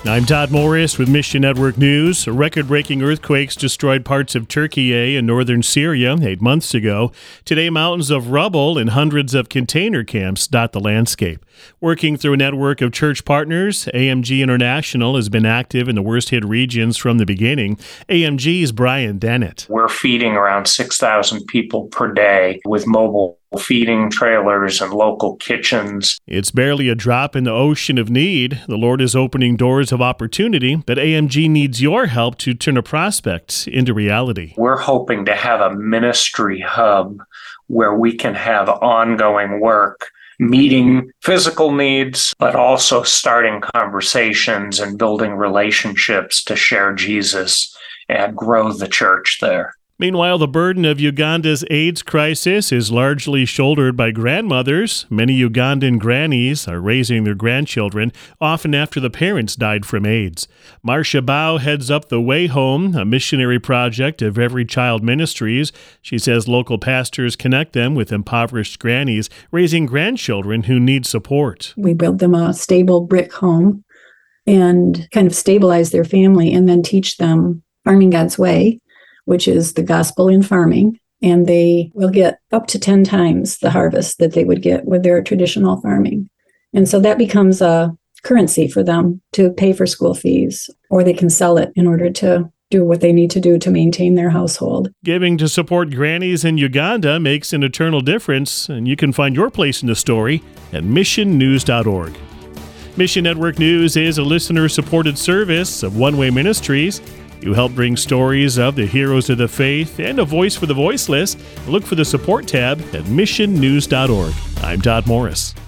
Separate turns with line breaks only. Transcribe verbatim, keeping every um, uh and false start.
I'm Todd Morris with Mission Network News. Record-breaking earthquakes destroyed parts of Turkey and northern Syria eight months ago. Today, mountains of rubble and hundreds of container camps dot the landscape. Working through a network of church partners, A M G International has been active in the worst-hit regions from the beginning. A M G's Brian Dennett.
We're feeding around six thousand people per day with mobile feeding trailers and local kitchens.
It's barely a drop in the ocean of need. The Lord is opening doors of opportunity, but A M G needs your help to turn a prospect into reality.
We're hoping to have a ministry hub where we can have ongoing work, meeting physical needs, but also starting conversations and building relationships to share Jesus and grow the church there.
Meanwhile, the burden of Uganda's AIDS crisis is largely shouldered by grandmothers. Many Ugandan grannies are raising their grandchildren, often after the parents died from AIDS. Marcia Bao heads up the Way Home, a missionary project of Every Child Ministries. She says local pastors connect them with impoverished grannies, raising grandchildren who need support.
We build them a stable brick home and kind of stabilize their family and then teach them farming God's way, which is the gospel in farming, and they will get up to ten times the harvest that they would get with their traditional farming. And so that becomes a currency for them to pay for school fees, or they can sell it in order to do what they need to do to maintain their household.
Giving to support grannies in Uganda makes an eternal difference, and you can find your place in the story at mission news dot org. Mission Network News is a listener-supported service of One Way Ministries. You help bring stories of the heroes of the faith and a voice for the voiceless. Look for the support tab at mission news dot org. I'm Todd Morris.